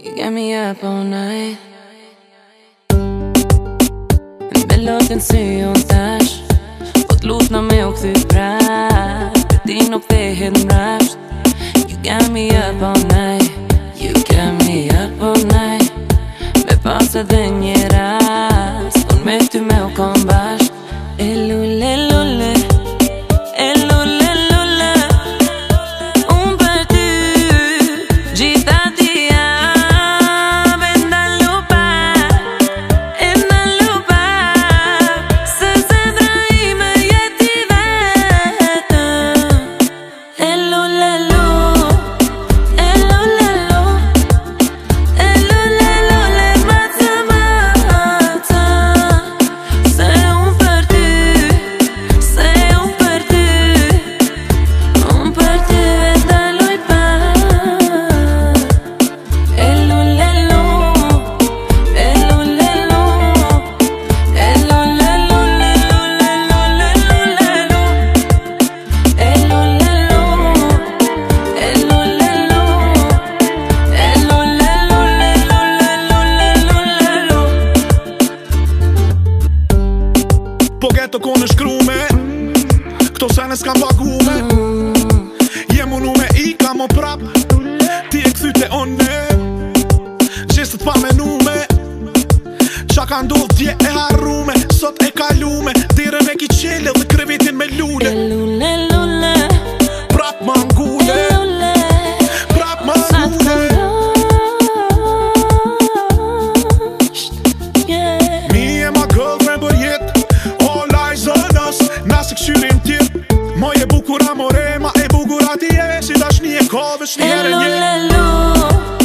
You get me up all night. Me låten sy unë thash, po t'lut në me u këthy prap, për ti nuk the hidden raps. You get me up all night. You get me up all night. Me pas edhe një rast, unë me ty me u kom bashk. E lule lule, e lule lule, unë për ty gjitha dia e ndalu pa, se zemra ime jeti vetëm. E lule lule, e lule lule, e lule lule, maca maca, se unë për ty, se unë për ty, unë për ty e ndaluj pa. E lule lule, e lule lule, e lule lule, lule lule lule lule, e lule lule, e lule lule, e lule lule, lule lule. Po ghetto ko në shkrume, këto sene s'kam pagume. Jem unu me i ka mo prap, ti e këthyte one, gjestët pa menume. Qa ka ndodh dje e harrume, sot e kalume, dirën e ki qele dhe krevetin me E lule. lule lule, Prap ma ngule, e lule, prap ma sa ngule. t'këndosht, yeah. Mi e ma girlfriend për jet, all eyes on us, na se këshyrim tjet. Ma e bukura more, ma e bukura ti e, si dashni e ka vesh E njerë njerë. lule lule,